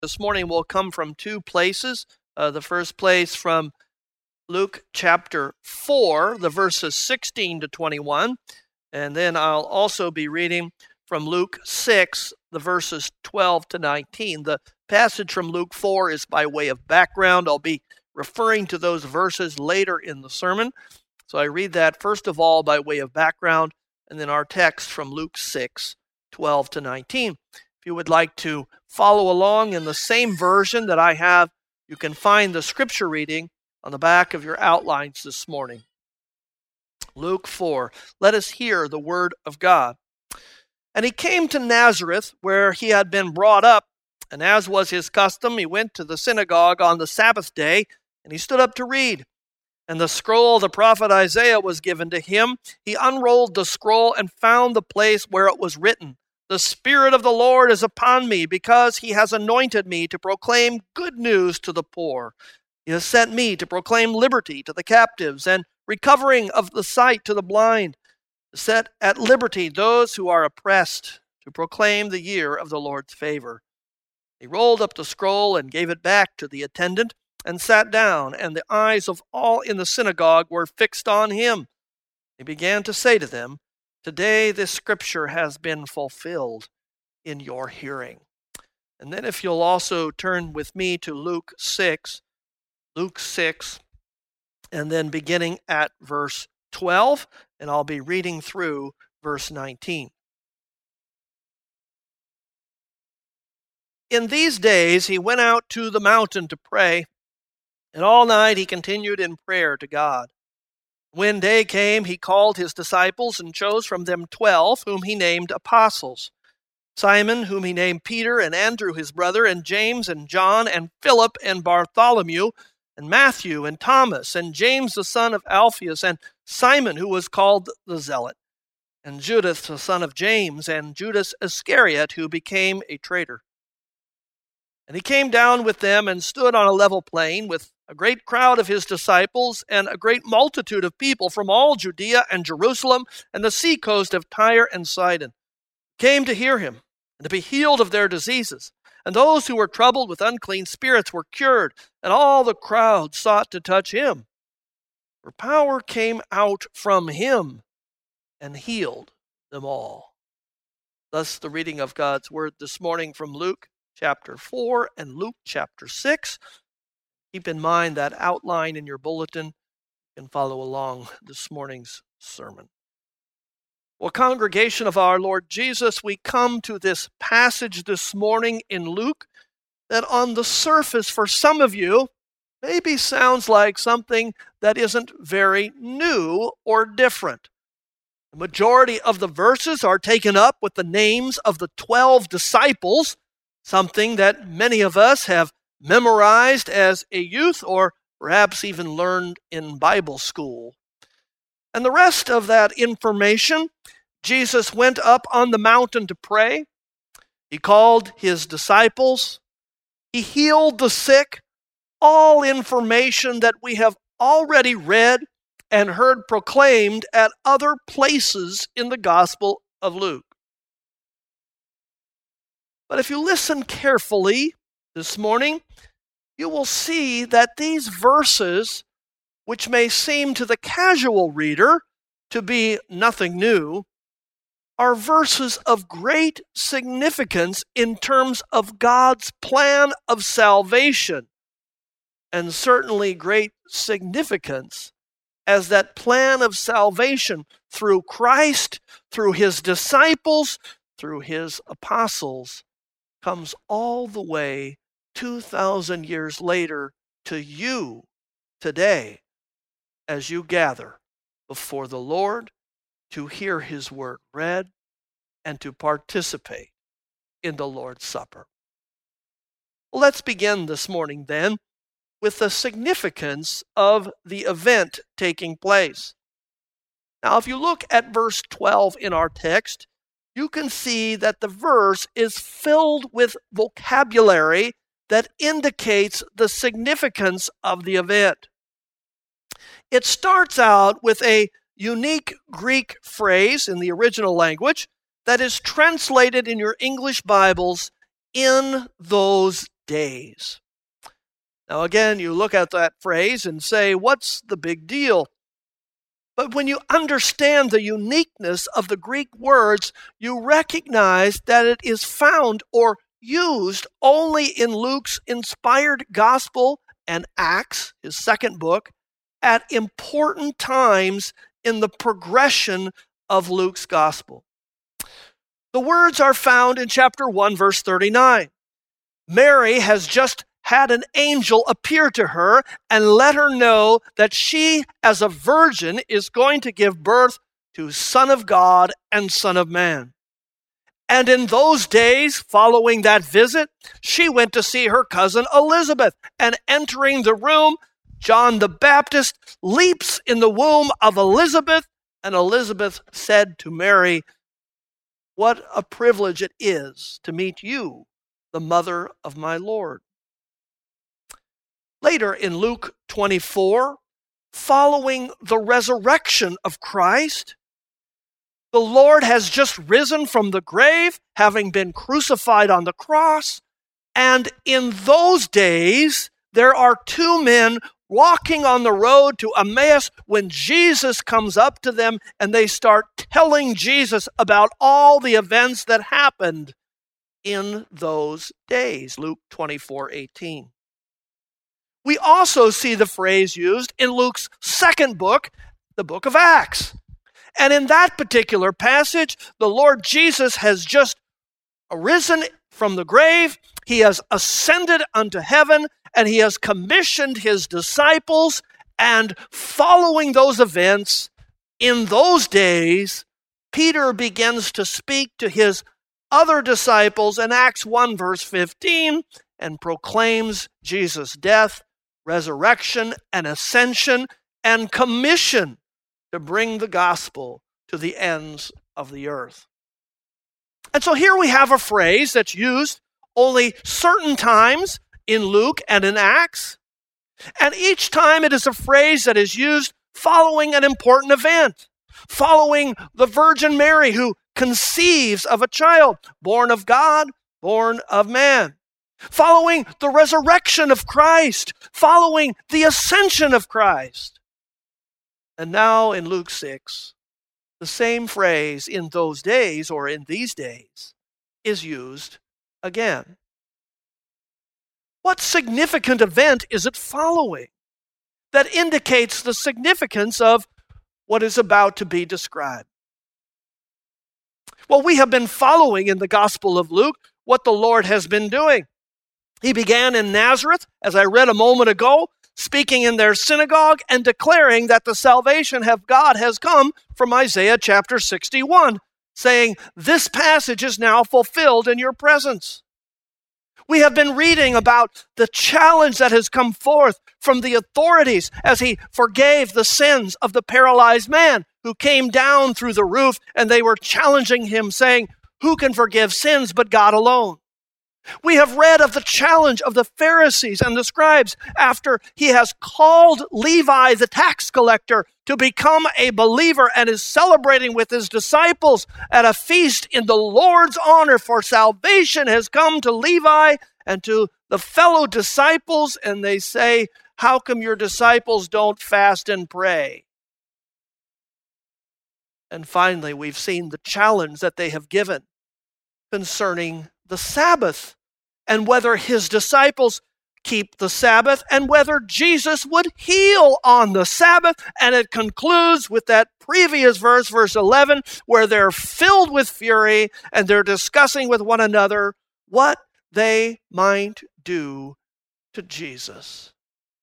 This morning will come from two places. The first place from Luke chapter 4, the verses 16 to 21. And then I'll also be reading from Luke 6, the verses 12 to 19. The passage from Luke 4 is by way of background. I'll be referring to those verses later in the sermon. So I read that first of all by way of background, and then our text from Luke 6, 12 to 19. If you would like to follow along in the same version that I have, you can find the scripture reading on the back of your outlines this morning. Luke 4. Let us hear the word of God. And he came to Nazareth, where he had been brought up, and as was his custom, he went to the synagogue on the Sabbath day, and he stood up to read. And the scroll of the prophet Isaiah was given to him. He unrolled the scroll and found the place where it was written, "The Spirit of the Lord is upon me, because he has anointed me to proclaim good news to the poor. He has sent me to proclaim liberty to the captives and recovering of the sight to the blind, to set at liberty those who are oppressed, to proclaim the year of the Lord's favor." He rolled up the scroll and gave it back to the attendant and sat down, and the eyes of all in the synagogue were fixed on him. He began to say to them, "Today this scripture has been fulfilled in your hearing." And then if you'll also turn with me to Luke 6, and then beginning at verse 12, and I'll be reading through verse 19. In these days he went out to the mountain to pray, and all night he continued in prayer to God. When day came, he called his disciples and chose from them 12, whom he named apostles: Simon, whom he named Peter, and Andrew his brother, and James and John, and Philip and Bartholomew, and Matthew and Thomas, and James the son of Alphaeus, and Simon, who was called the Zealot, and Judas the son of James, and Judas Iscariot, who became a traitor. And he came down with them and stood on a level plain with a great crowd of his disciples and a great multitude of people from all Judea and Jerusalem and the seacoast of Tyre and Sidon, came to hear him and to be healed of their diseases. And those who were troubled with unclean spirits were cured, and all the crowd sought to touch him. For power came out from him and healed them all. Thus the reading of God's word this morning from Luke chapter 4 and Luke chapter 6. Keep in mind that outline in your bulletin. You can follow along this morning's sermon. Well, congregation of our Lord Jesus, we come to this passage this morning in Luke that on the surface for some of you maybe sounds like something that isn't very new or different. The majority of the verses are taken up with the names of the 12 disciples, something that many of us have memorized as a youth or perhaps even learned in Bible school. And the rest of that information, Jesus went up on the mountain to pray. He called his disciples. He healed the sick. All information that we have already read and heard proclaimed at other places in the Gospel of Luke. But if you listen carefully this morning, you will see that these verses, which may seem to the casual reader to be nothing new, are verses of great significance in terms of God's plan of salvation, and certainly great significance as that plan of salvation through Christ, through his disciples, through his apostles, comes all the way 2,000 years later to you today as you gather before the Lord to hear his word read and to participate in the Lord's Supper. Let's begin this morning then with the significance of the event taking place. Now, if you look at verse 12 in our text, you can see that the verse is filled with vocabulary that indicates the significance of the event. It starts out with a unique Greek phrase in the original language that is translated in your English Bibles, "in those days. Now again, you look at that phrase and say, what's the big deal? But when you understand the uniqueness of the Greek words, you recognize that it is found or used only in Luke's inspired gospel and Acts, his second book, at important times in the progression of Luke's gospel. The words are found in chapter 1, verse 39. Mary has just had an angel appear to her and let her know that she, as a virgin, is going to give birth to Son of God and Son of Man. And in those days following that visit, she went to see her cousin Elizabeth, and entering the room, John the Baptist leaps in the womb of Elizabeth, and Elizabeth said to Mary, "What a privilege it is to meet you, the mother of my Lord." Later in Luke 24, following the resurrection of Christ, the Lord has just risen from the grave, having been crucified on the cross. And in those days, there are two men walking on the road to Emmaus when Jesus comes up to them and they start telling Jesus about all the events that happened in those days. Luke 24:18. We also see the phrase used in Luke's second book, the book of Acts. And in that particular passage, the Lord Jesus has just arisen from the grave. He has ascended unto heaven, and he has commissioned his disciples. And following those events, in those days, Peter begins to speak to his other disciples in Acts 1, verse 15, and proclaims Jesus' death, resurrection, and ascension, and commission to bring the gospel to the ends of the earth. And so here we have a phrase that's used only certain times in Luke and in Acts. And each time it is a phrase that is used following an important event, following the Virgin Mary who conceives of a child, born of God, born of man. Following the resurrection of Christ, following the ascension of Christ. And now in Luke 6, the same phrase in those days or in these days is used again. What significant event is it following that indicates the significance of what is about to be described? Well, we have been following in the Gospel of Luke what the Lord has been doing. He began in Nazareth, as I read a moment ago, speaking in their synagogue and declaring that the salvation of God has come from Isaiah chapter 61, saying, "This passage is now fulfilled in your presence." We have been reading about the challenge that has come forth from the authorities as he forgave the sins of the paralyzed man who came down through the roof, and they were challenging him, saying, "Who can forgive sins but God alone?" We have read of the challenge of the Pharisees and the scribes after he has called Levi, the tax collector, to become a believer and is celebrating with his disciples at a feast in the Lord's honor, for salvation has come to Levi and to the fellow disciples. And they say, "How come your disciples don't fast and pray?" And finally, we've seen the challenge that they have given concerning the Sabbath, and whether his disciples keep the Sabbath, and whether Jesus would heal on the Sabbath. And it concludes with that previous verse, verse 11, where they're filled with fury and they're discussing with one another what they might do to Jesus.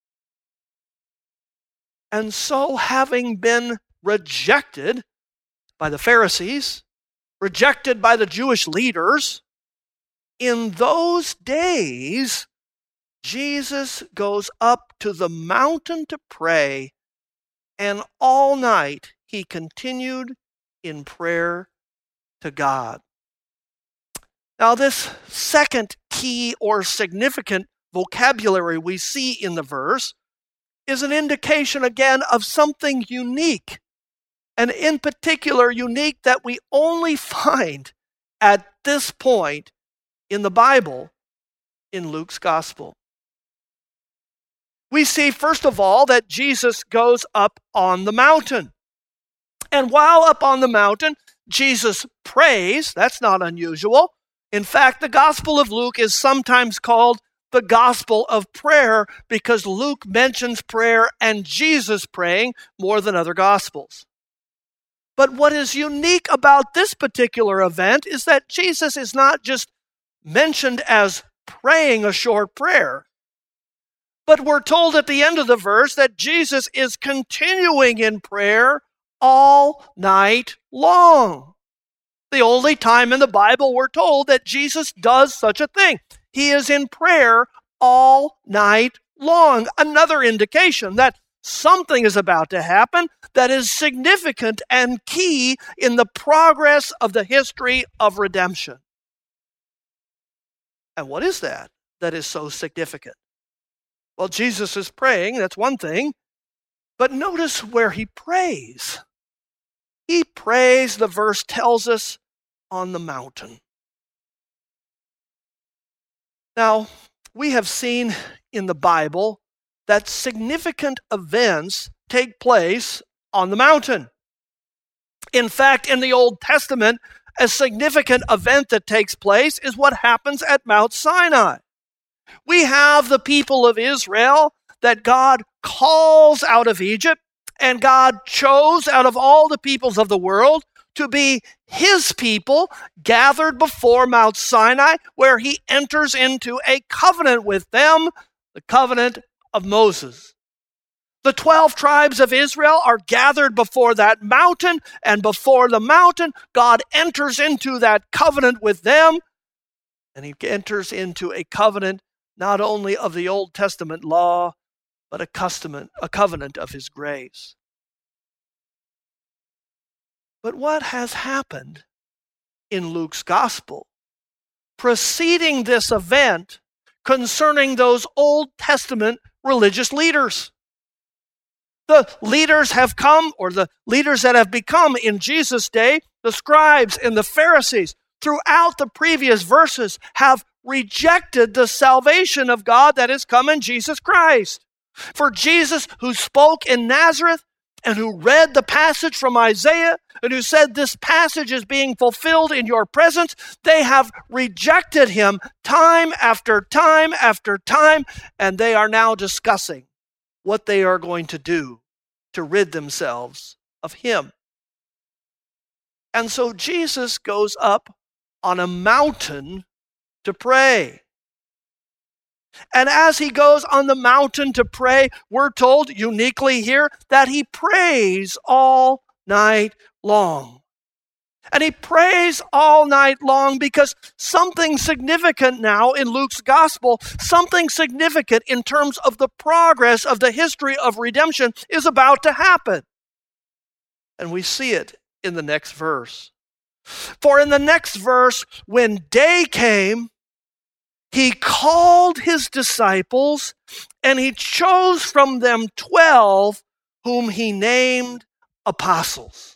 And so, having been rejected by the Pharisees, rejected by the Jewish leaders, in those days, Jesus goes up to the mountain to pray, and all night he continued in prayer to God. Now, this second key or significant vocabulary we see in the verse is an indication again of something unique, and in particular unique that we only find at this point in the Bible, in Luke's gospel? We see, first of all, that Jesus goes up on the mountain. And while up on the mountain, Jesus prays. That's not unusual. In fact, the Gospel of Luke is sometimes called the Gospel of Prayer because Luke mentions prayer and Jesus praying more than other Gospels. But what is unique about this particular event is that Jesus is not just mentioned as praying a short prayer, but we're told at the end of the verse that Jesus is continuing in prayer all night long. The only time in the Bible we're told that Jesus does such a thing. He is in prayer all night long. Another indication that something is about to happen that is significant and key in the progress of the history of redemption. And what is that is so significant? Well, Jesus is praying, that's one thing, but notice where he prays. He prays, the verse tells us, on the mountain. Now, we have seen in the Bible that significant events take place on the mountain. In fact, in the Old Testament, a significant event that takes place is what happens at Mount Sinai. We have the people of Israel that God calls out of Egypt, and God chose out of all the peoples of the world to be his people gathered before Mount Sinai, where he enters into a covenant with them, the covenant of Moses. The 12 tribes of Israel are gathered before that mountain, and before the mountain, God enters into that covenant with them, and he enters into a covenant not only of the Old Testament law, but a covenant of his grace. But what has happened in Luke's gospel preceding this event concerning those Old Testament religious leaders? The leaders have come, or the leaders that have become in Jesus' day, the scribes and the Pharisees, throughout the previous verses have rejected the salvation of God that has come in Jesus Christ. For Jesus, who spoke in Nazareth and who read the passage from Isaiah and who said this passage is being fulfilled in your presence, they have rejected him time after time after time, and they are now discussing what they are going to do to rid themselves of him. And so Jesus goes up on a mountain to pray. And as he goes on the mountain to pray, we're told uniquely here that he prays all night long. And he prays all night long because something significant now in Luke's gospel, something significant in terms of the progress of the history of redemption is about to happen. And we see it in the next verse. For in the next verse, when day came, he called his disciples and he chose from them 12 whom he named apostles.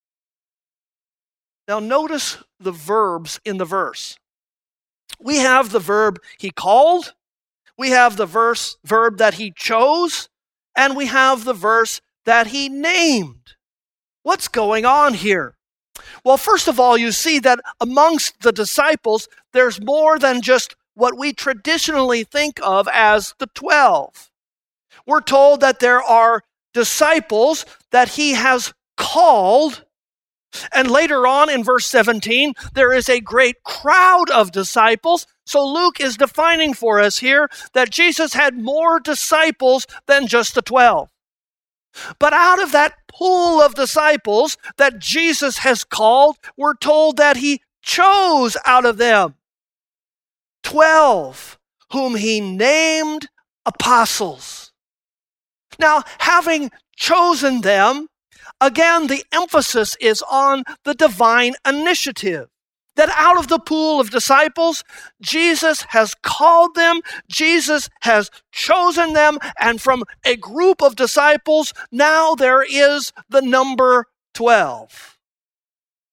Now notice the verbs in the verse. We have the verb he called, we have the verb that he chose, and we have the verse that he named. What's going on here? Well, first of all, you see that amongst the disciples, there's more than just what we traditionally think of as the 12. We're told that there are disciples that he has called, and later on in verse 17, there is a great crowd of disciples. So Luke is defining for us here that Jesus had more disciples than just the 12. But out of that pool of disciples that Jesus has called, we're told that he chose out of them 12 whom he named apostles. Now, having chosen them, again, the emphasis is on the divine initiative. That out of the pool of disciples, Jesus has called them, Jesus has chosen them, and from a group of disciples, now there is the number 12.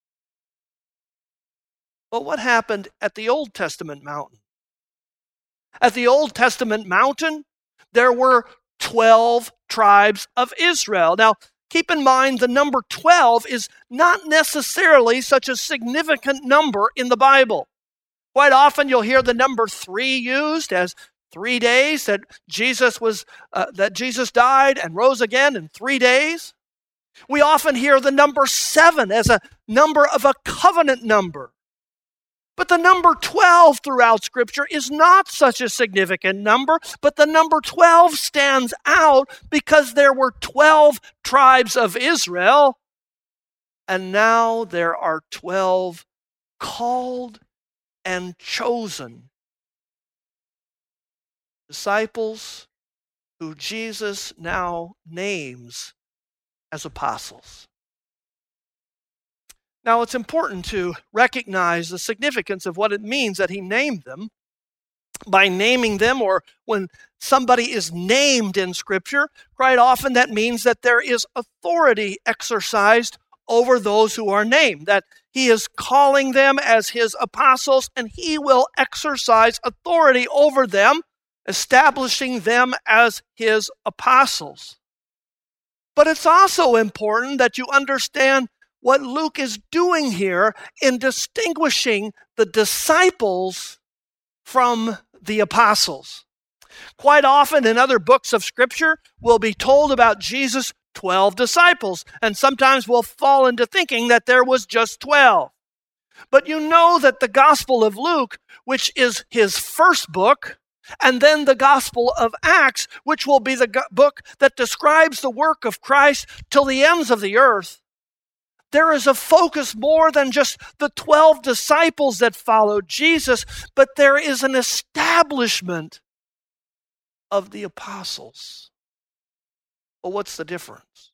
But what happened at the Old Testament mountain? At the Old Testament mountain, there were 12 tribes of Israel. Now, keep in mind the number 12 is not necessarily such a significant number in the Bible. Quite often you'll hear the number 3 used as 3 days that Jesus died and rose again in 3 days. We often hear the number 7 as a number of a covenant number. But the number 12 throughout Scripture is not such a significant number, but the number 12 stands out because there were 12 tribes of Israel, and now there are 12 called and chosen disciples who Jesus now names as apostles. Now, it's important to recognize the significance of what it means that he named them. By naming them, or when somebody is named in Scripture, quite often that means that there is authority exercised over those who are named, that he is calling them as his apostles, and he will exercise authority over them, establishing them as his apostles. But it's also important that you understand what Luke is doing here in distinguishing the disciples from the apostles. Quite often in other books of Scripture, we'll be told about Jesus' 12 disciples, and sometimes we'll fall into thinking that there was just 12. But you know that the Gospel of Luke, which is his first book, and then the Gospel of Acts, which will be the book that describes the work of Christ till the ends of the earth, there is a focus more than just the 12 disciples that followed Jesus, but there is an establishment of the apostles. Well, what's the difference?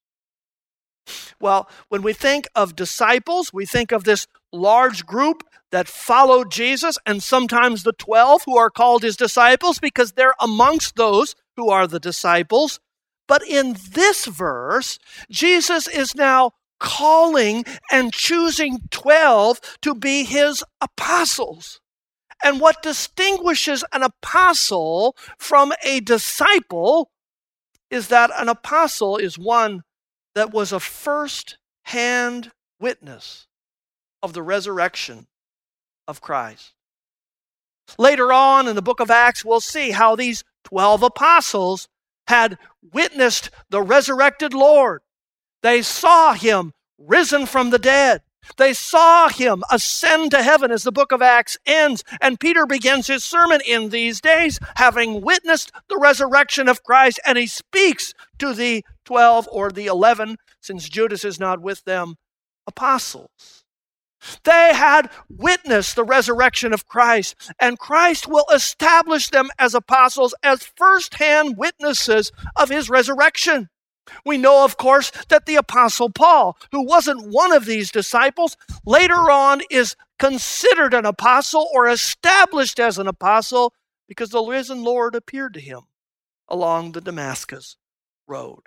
Well, when we think of disciples, we think of this large group that followed Jesus, and sometimes the 12 who are called his disciples because they're amongst those who are the disciples. But in this verse, Jesus is now calling and choosing 12 to be his apostles. And what distinguishes an apostle from a disciple is that an apostle is one that was a first-hand witness of the resurrection of Christ. Later on in the book of Acts, we'll see how these 12 apostles had witnessed the resurrected Lord. They saw him risen from the dead. They saw him ascend to heaven as the book of Acts ends. And Peter begins his sermon in these days, having witnessed the resurrection of Christ. And he speaks to the 12 or the 11, since Judas is not with them, apostles. They had witnessed the resurrection of Christ, and Christ will establish them as apostles, as first-hand witnesses of his resurrection. We know, of course, that the Apostle Paul, who wasn't one of these disciples, later on is considered an apostle or established as an apostle because the risen Lord appeared to him along the Damascus road.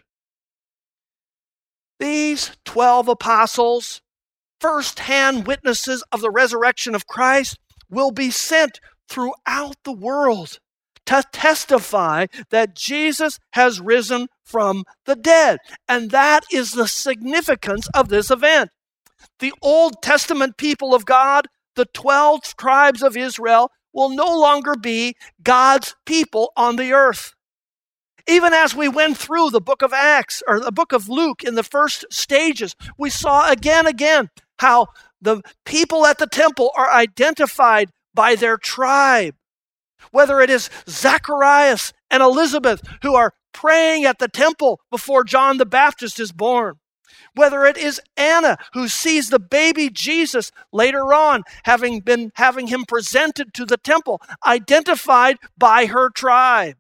These 12 apostles, first-hand witnesses of the resurrection of Christ, will be sent throughout the world to testify that Jesus has risen from the dead. And that is the significance of this event. The Old Testament people of God, the 12 tribes of Israel, will no longer be God's people on the earth. Even as we went through the book of Acts, or the book of Luke in the first stages, we saw again how the people at the temple are identified by their tribe. Whether it is Zacharias and Elizabeth who are praying at the temple before John the Baptist is born. Whether it is Anna who sees the baby Jesus later on, having him presented to the temple, identified by her tribe.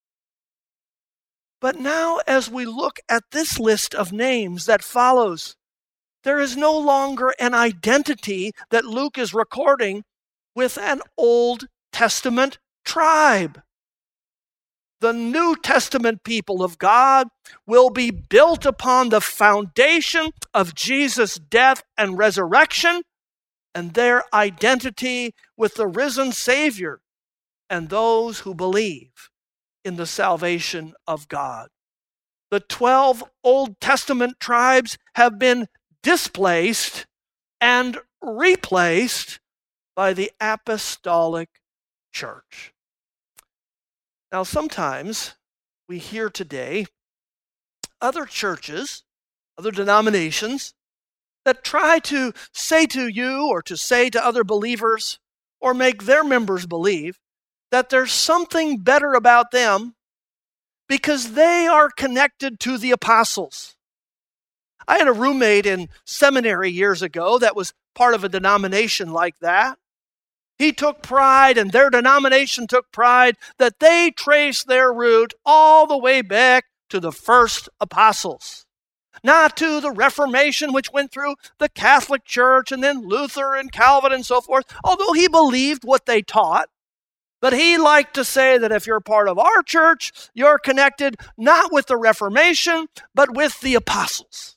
But now as we look at this list of names that follows, there is no longer an identity that Luke is recording with an Old Testament tribe. The New Testament people of God will be built upon the foundation of Jesus' death and resurrection and their identity with the risen Savior and those who believe in the salvation of God. The 12 Old Testament tribes have been displaced and replaced by the apostolic church. Now, sometimes we hear today other churches, other denominations, that try to say to you or to say to other believers or make their members believe that there's something better about them because they are connected to the apostles. I had a roommate in seminary years ago that was part of a denomination like that. He took pride, and their denomination took pride, that they traced their root all the way back to the first apostles. Not to the Reformation, which went through the Catholic Church and then Luther and Calvin and so forth, although he believed what they taught. But he liked to say that if you're part of our church, you're connected not with the Reformation, but with the apostles.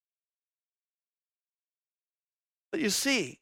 But you see,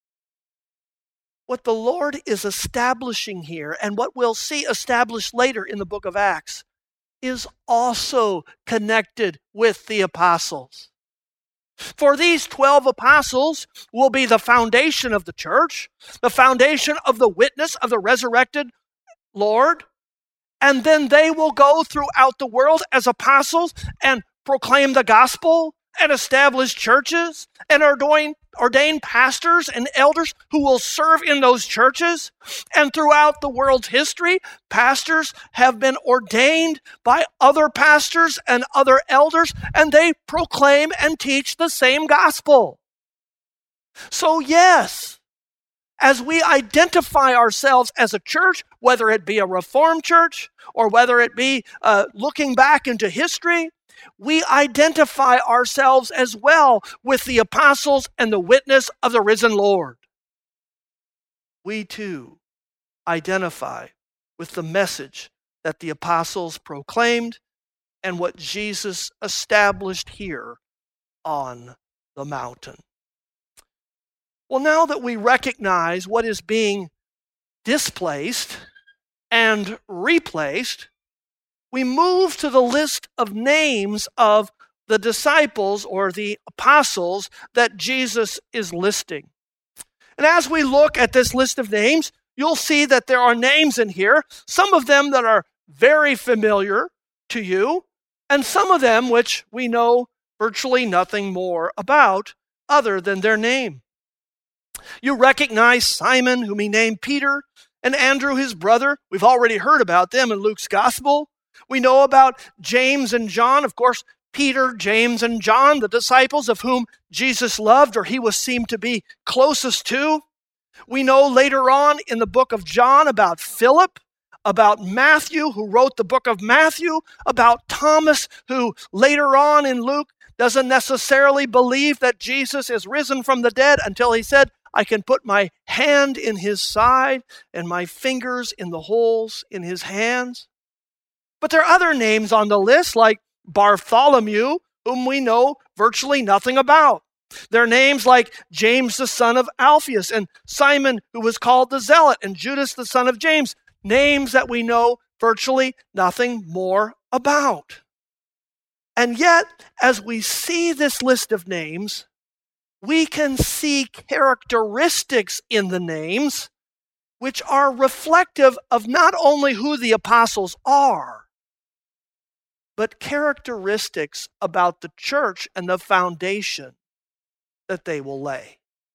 what the Lord is establishing here, and what we'll see established later in the book of Acts, is also connected with the apostles. For these 12 apostles will be the foundation of the church, the foundation of the witness of the resurrected Lord, and then they will go throughout the world as apostles and proclaim the gospel and establish churches and ordain pastors and elders who will serve in those churches. And throughout the world's history, pastors have been ordained by other pastors and other elders, and they proclaim and teach the same gospel. So yes, as we identify ourselves as a church, whether it be a Reformed church or whether it be looking back into history, we identify ourselves as well with the apostles and the witness of the risen Lord. We too identify with the message that the apostles proclaimed and what Jesus established here on the mountain. Well, now that we recognize what is being displaced and replaced, we move to the list of names of the disciples or the apostles that Jesus is listing. And as we look at this list of names, you'll see that there are names in here, some of them that are very familiar to you, and some of them which we know virtually nothing more about other than their name. You recognize Simon, whom he named Peter, and Andrew, his brother. We've already heard about them in Luke's gospel. We know about James and John, of course, Peter, James, and John, the disciples of whom Jesus loved, or he was seemed to be closest to. We know later on in the book of John about Philip, about Matthew, who wrote the book of Matthew, about Thomas, who later on in Luke doesn't necessarily believe that Jesus is risen from the dead until he said, I can put my hand in his side and my fingers in the holes in his hands. But there are other names on the list, like Bartholomew, whom we know virtually nothing about. There are names like James, the son of Alphaeus, and Simon, who was called the Zealot, and Judas, the son of James. Names that we know virtually nothing more about. And yet, as we see this list of names, we can see characteristics in the names which are reflective of not only who the apostles are, but characteristics about the church and the foundation that they will lay.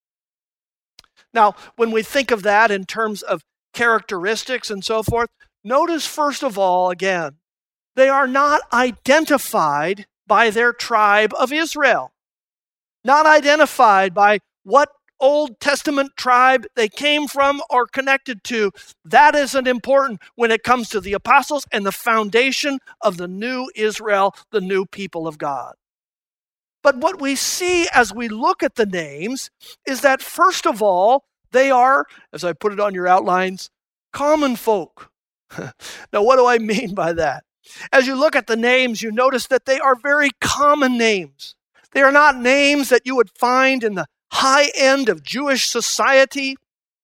Now, when we think of that in terms of characteristics and so forth, notice first of all, again, they are not identified by their tribe of Israel. Not identified by what Old Testament tribe they came from or connected to. That isn't important when it comes to the apostles and the foundation of the new Israel, the new people of God. But what we see as we look at the names is that, first of all, they are, as I put it on your outlines, common folk. Now, what do I mean by that? As you look at the names, you notice that they are very common names. They are not names that you would find in the high end of Jewish society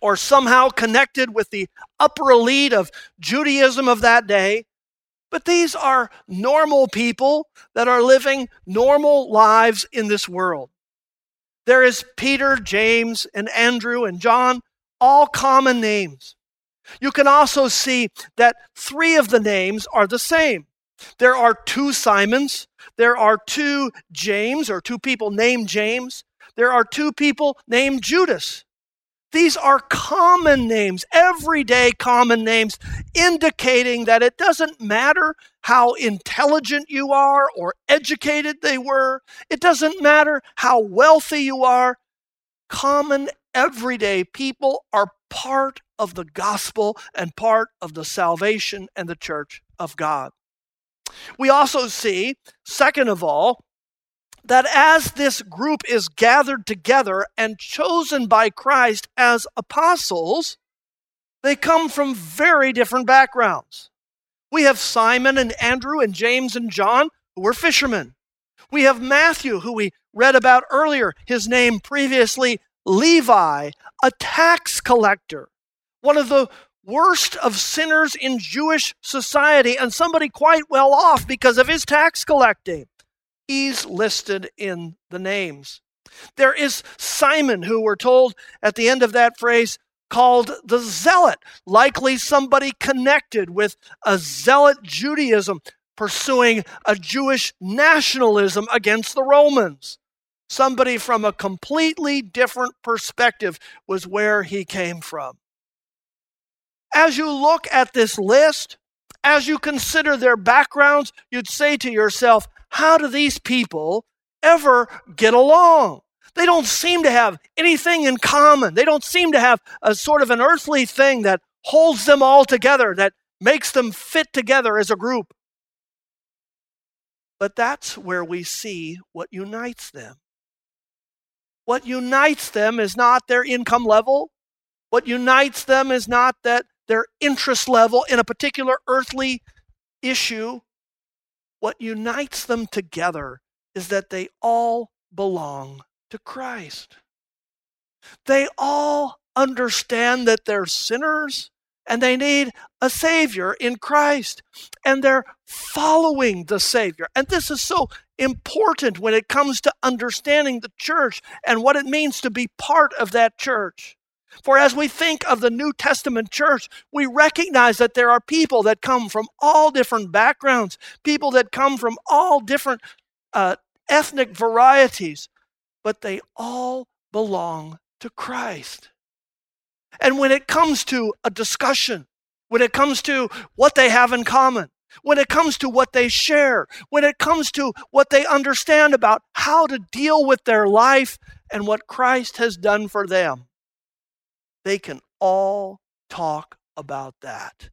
or somehow connected with the upper elite of Judaism of that day. But these are normal people that are living normal lives in this world. There is Peter, James, and Andrew, and John, all common names. You can also see that 3 of the names are the same. There are 2 Simons. There are 2 James, or 2 people named James. There are 2 people named Judas. These are common names, everyday common names, indicating that it doesn't matter how intelligent you are or educated they were. It doesn't matter how wealthy you are. Common, everyday people are part of the gospel and part of the salvation and the church of God. We also see, second of all, that as this group is gathered together and chosen by Christ as apostles, they come from very different backgrounds. We have Simon and Andrew and James and John, who were fishermen. We have Matthew, who we read about earlier, his name previously Levi, a tax collector, one of the worst of sinners in Jewish society, and somebody quite well off because of his tax collecting. He's listed in the names. There is Simon, who we're told at the end of that phrase, called the Zealot, likely somebody connected with a Zealot Judaism, pursuing a Jewish nationalism against the Romans. Somebody from a completely different perspective was where he came from. As you look at this list, as you consider their backgrounds, you'd say to yourself, how do these people ever get along? They don't seem to have anything in common. They don't seem to have a sort of an earthly thing that holds them all together, that makes them fit together as a group. But that's where we see what unites them. What unites them is not their income level. What unites them is not that their interest level in a particular earthly issue. What unites them together is that they all belong to Christ. They all understand that they're sinners and they need a Savior in Christ. And they're following the Savior. And this is so important when it comes to understanding the church and what it means to be part of that church. For as we think of the New Testament church, we recognize that there are people that come from all different backgrounds, people that come from all different ethnic varieties, but they all belong to Christ. And when it comes to a discussion, when it comes to what they have in common, when it comes to what they share, when it comes to what they understand about how to deal with their life and what Christ has done for them, they can all talk about that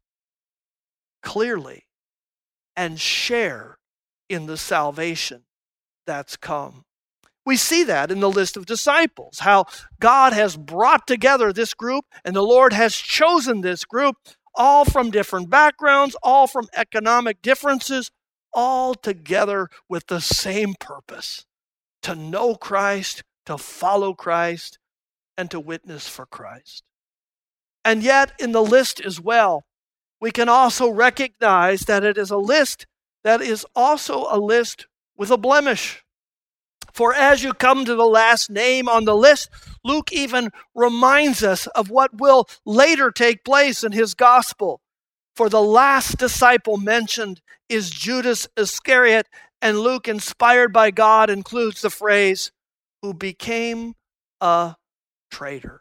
clearly and share in the salvation that's come. We see that in the list of disciples, how God has brought together this group and the Lord has chosen this group, all from different backgrounds, all from economic differences, all together with the same purpose: to know Christ, to follow Christ, and to witness for Christ. And yet, in the list as well, we can also recognize that it is a list that is also a list with a blemish. For as you come to the last name on the list, Luke even reminds us of what will later take place in his gospel. For the last disciple mentioned is Judas Iscariot, and Luke, inspired by God, includes the phrase, who became a traitor.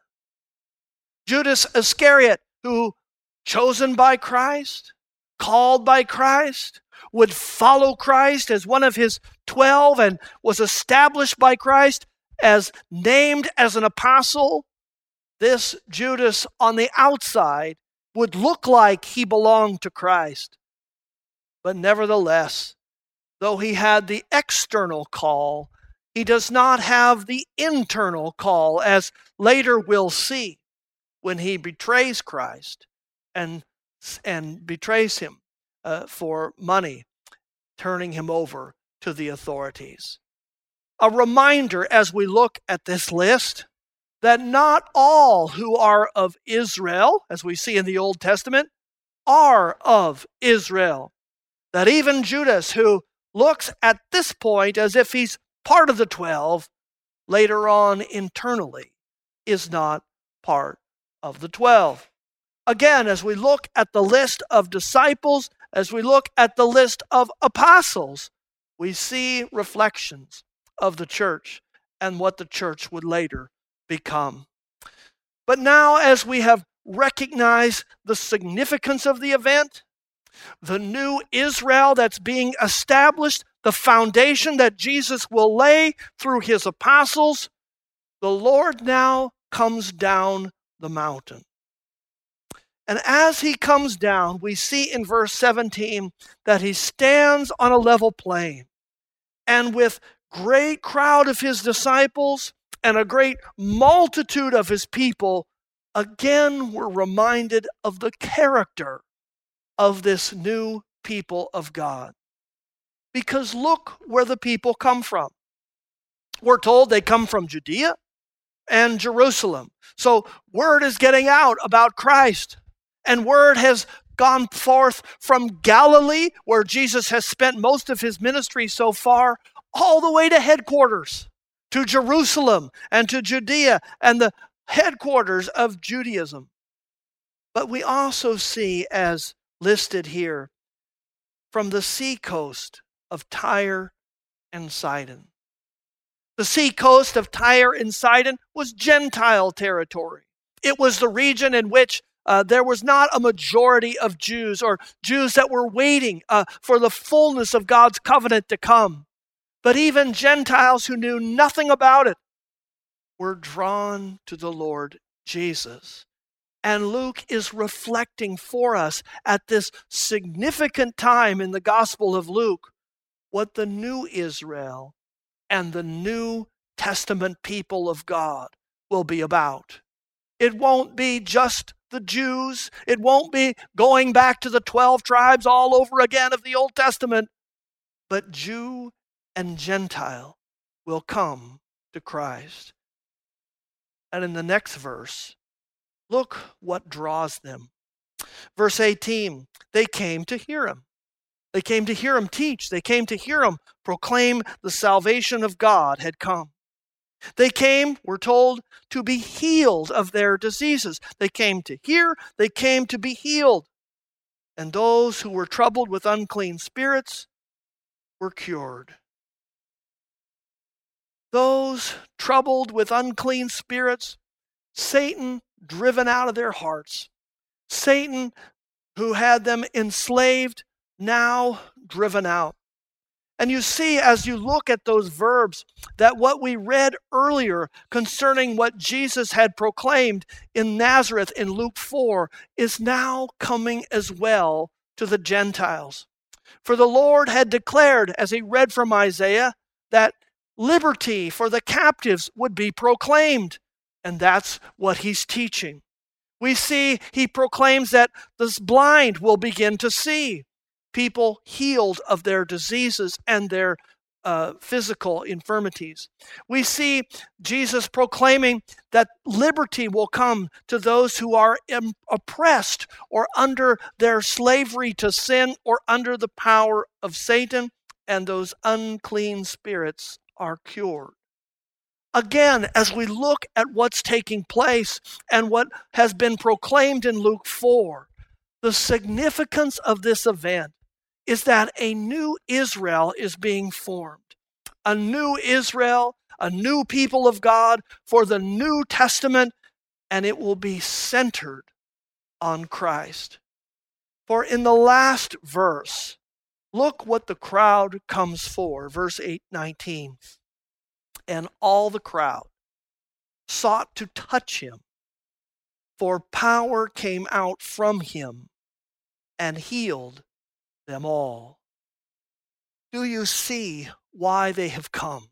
Judas Iscariot, who, chosen by Christ, called by Christ, would follow Christ as one of his 12 and was established by Christ as named as an apostle. This Judas on the outside would look like he belonged to Christ. But nevertheless, though he had the external call, he does not have the internal call, as later we'll see when he betrays Christ and betrays him for money, turning him over to the authorities. A reminder as we look at this list that not all who are of Israel, as we see in the Old Testament, are of Israel. That even Judas, who looks at this point as if he's part of the 12, later on internally is not part of the 12. Again, as we look at the list of disciples, as we look at the list of apostles, we see reflections of the church and what the church would later become. But now, as we have recognized the significance of the event, the new Israel that's being established, the foundation that Jesus will lay through his apostles, the Lord now comes down the mountain. And as he comes down, we see in verse 17 that he stands on a level plain. And with great crowd of his disciples and a great multitude of his people, again we're reminded of the character of this new people of God. Because look where the people come from. We're told they come from Judea and Jerusalem. So word is getting out about Christ. And word has gone forth from Galilee, where Jesus has spent most of his ministry so far, all the way to headquarters, to Jerusalem and to Judea and the headquarters of Judaism. But we also see, as listed here, from the seacoast of Tyre and Sidon. The seacoast of Tyre and Sidon was Gentile territory. It was the region in which there was not a majority of Jews, or Jews that were waiting for the fullness of God's covenant to come. But even Gentiles who knew nothing about it were drawn to the Lord Jesus. And Luke is reflecting for us at this significant time in the Gospel of Luke what the new Israel and the New Testament people of God will be about. It won't be just the Jews. It won't be going back to the 12 tribes all over again of the Old Testament. But Jew and Gentile will come to Christ. And in the next verse, look what draws them. Verse 18, they came to hear him. They came to hear him teach. They came to hear him proclaim the salvation of God had come. They came, we're told, to be healed of their diseases. They came to hear, they came to be healed. And those who were troubled with unclean spirits were cured. Those troubled with unclean spirits, Satan driven out of their hearts. Satan, who had them enslaved, now driven out. And you see, as you look at those verbs, that what we read earlier concerning what Jesus had proclaimed in Nazareth in Luke 4 is now coming as well to the Gentiles. For the Lord had declared, as he read from Isaiah, that liberty for the captives would be proclaimed. And that's what he's teaching. We see he proclaims that the blind will begin to see. People healed of their diseases and their physical infirmities. We see Jesus proclaiming that liberty will come to those who are oppressed or under their slavery to sin or under the power of Satan, and those unclean spirits are cured. Again, as we look at what's taking place and what has been proclaimed in Luke 4, the significance of this event is that a new Israel is being formed. A new Israel, a new people of God for the New Testament, and it will be centered on Christ. For in the last verse, look what the crowd comes for. Verse 19. And all the crowd sought to touch him, for power came out from him and healed them all. Do you see why they have come?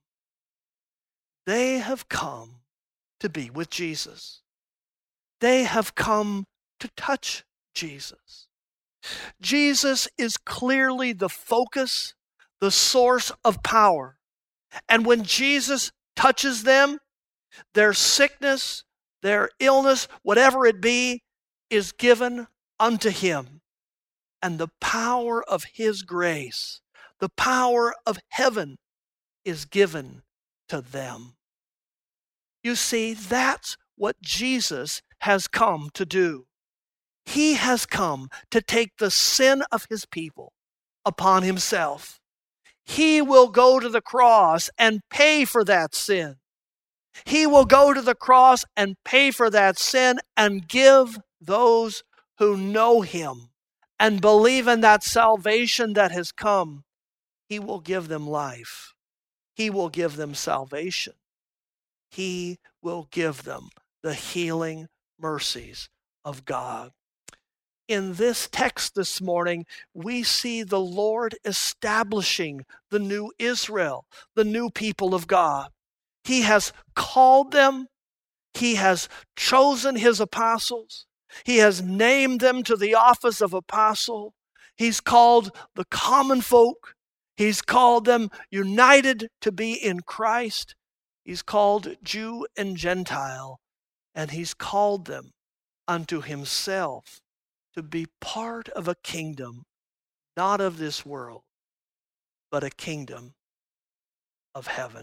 They have come to be with Jesus. They have come to touch Jesus. Jesus is clearly the focus, the source of power. And when Jesus touches them, Their sickness, their illness, whatever it be, is given unto him. And the power of his grace, the power of heaven, is given to them. You see, that's what Jesus has come to do. He has come to take the sin of his people upon himself. He will go to the cross and pay for that sin. He will go to the cross and pay for that sin and give those who know him and believe in that salvation that has come. He will give them life. He will give them salvation. He will give them the healing mercies of God. In this text this morning, we see the Lord establishing the new Israel, the new people of God. He has called them. He has chosen his apostles. He has named them to the office of apostle. He's called the common folk. He's called them united to be in Christ. He's called Jew and Gentile. And he's called them unto himself to be part of a kingdom, not of this world, but a kingdom of heaven.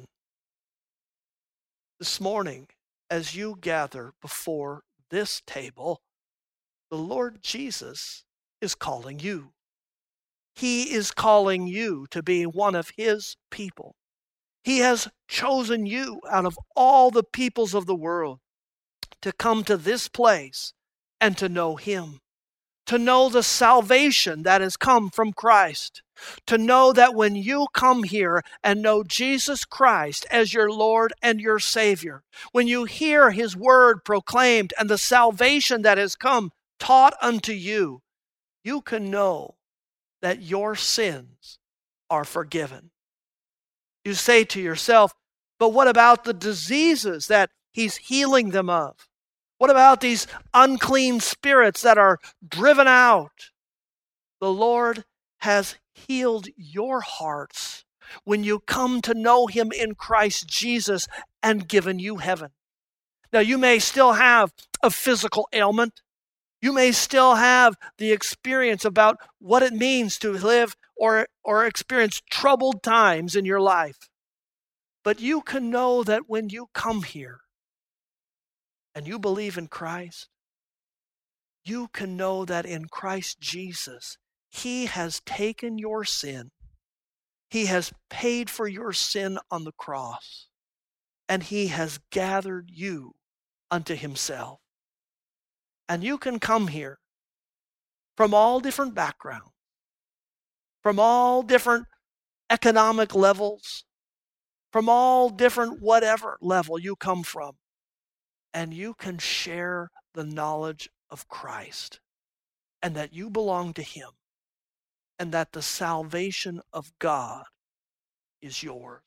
This morning, as you gather before this table, the Lord Jesus is calling you. He is calling you to be one of his people. He has chosen you out of all the peoples of the world to come to this place and to know him, to know the salvation that has come from Christ, to know that when you come here and know Jesus Christ as your Lord and your Savior, when you hear his word proclaimed and the salvation that has come taught unto you, you can know that your sins are forgiven. You say to yourself, but what about the diseases that he's healing them of? What about these unclean spirits that are driven out? The Lord has healed your hearts when you come to know him in Christ Jesus and given you heaven. Now, you may still have a physical ailment. You may still have the experience about what it means to live or experience troubled times in your life. But you can know that when you come here and you believe in Christ, you can know that in Christ Jesus, he has taken your sin. He has paid for your sin on the cross, and he has gathered you unto himself. And you can come here from all different backgrounds, from all different economic levels, from all different whatever level you come from, and you can share the knowledge of Christ and that you belong to him and that the salvation of God is yours.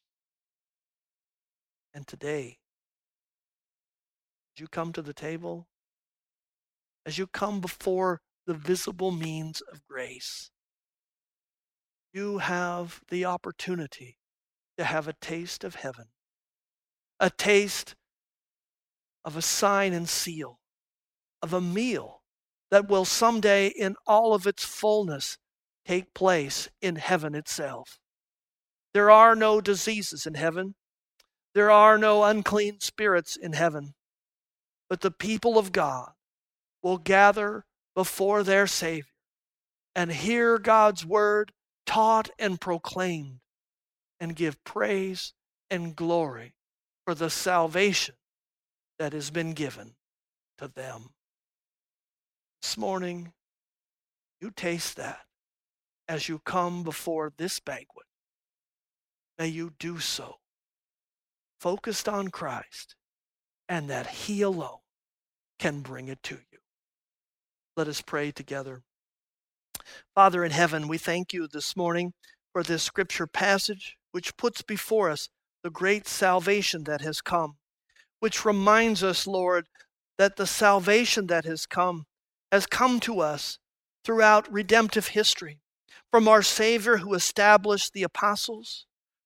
And today, as you come to the table, as you come before the visible means of grace, you have the opportunity to have a taste of heaven, a taste of a sign and seal, of a meal that will someday in all of its fullness take place in heaven itself. There are no diseases in heaven. There are no unclean spirits in heaven. But the people of God will gather before their Savior and hear God's word taught and proclaimed and give praise and glory for the salvation that has been given to them. This morning, you taste that as you come before this banquet. May you do so focused on Christ and that he alone can bring it to you. Let us pray together. Father in heaven, we thank you this morning for this scripture passage which puts before us the great salvation that has come, which reminds us, Lord, that the salvation that has come to us throughout redemptive history, from our Savior who established the apostles,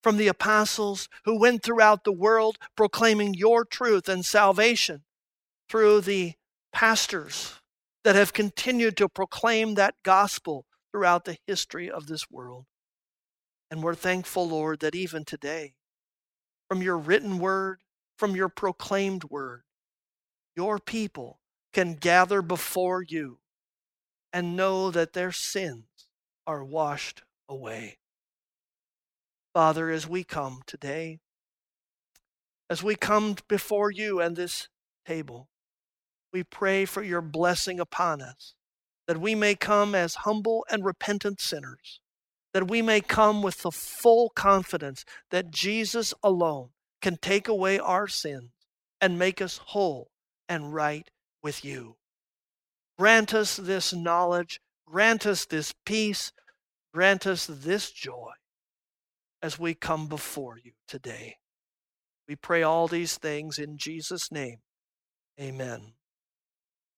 from the apostles who went throughout the world proclaiming your truth and salvation, through the pastors that have continued to proclaim that gospel throughout the history of this world. And we're thankful, Lord, that even today, from your written word, from your proclaimed word, your people can gather before you and know that their sins are washed away. Father, as we come today, as we come before you and this table, we pray for your blessing upon us, that we may come as humble and repentant sinners, that we may come with the full confidence that Jesus alone can take away our sins and make us whole and right with you. Grant us this knowledge, grant us this peace, grant us this joy as we come before you today. We pray all these things in Jesus' name. Amen.